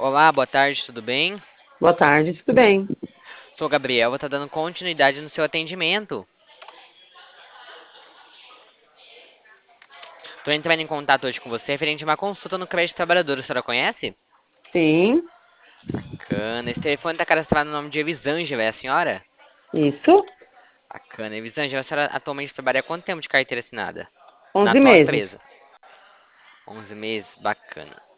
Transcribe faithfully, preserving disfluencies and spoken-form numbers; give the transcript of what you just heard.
Olá, boa tarde, tudo bem? Boa tarde, tudo bem? Sou o Gabriel, vou estar dando continuidade no seu atendimento. Estou entrando em contato hoje com você referente a uma consulta no crédito trabalhador, a senhora conhece? Sim, Bacana, esse telefone está cadastrado no nome de Evisângela, é a senhora? isso. Bacana, Evisângela, a senhora atualmente trabalha há quanto tempo de carteira assinada? Na Onze atual meses. empresa? Onze meses, bacana.